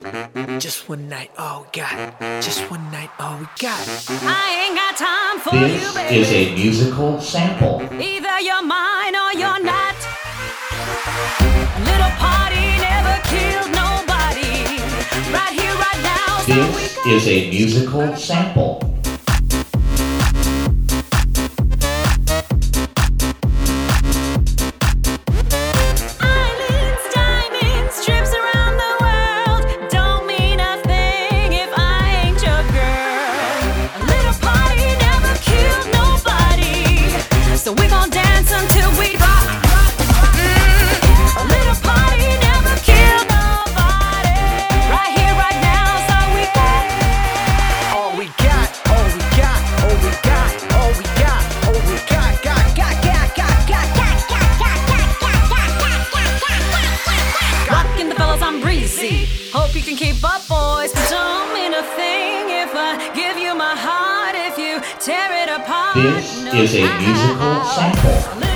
Just one night, all we got. Just one night, all we got. I ain't got time for This you, baby. is a musical sample. Either you're mine or you're not. A little party never killed nobody. Right here, right now. So we This got is a musical sample. islands, diamonds, trips around the world. Don't mean a thing if I ain't your girl. A little party never killed nobody. So we gon' dance until we rock. A little party never killed nobody. Right here, right now, so we got All we got, all we got, all we got, all we got, all we got. rockin' the fellas, I'm breezy. Hope you can keep up, boys. But don't mean a thing if I give you my heart. If you tear it apart, This no, is a musical sample. A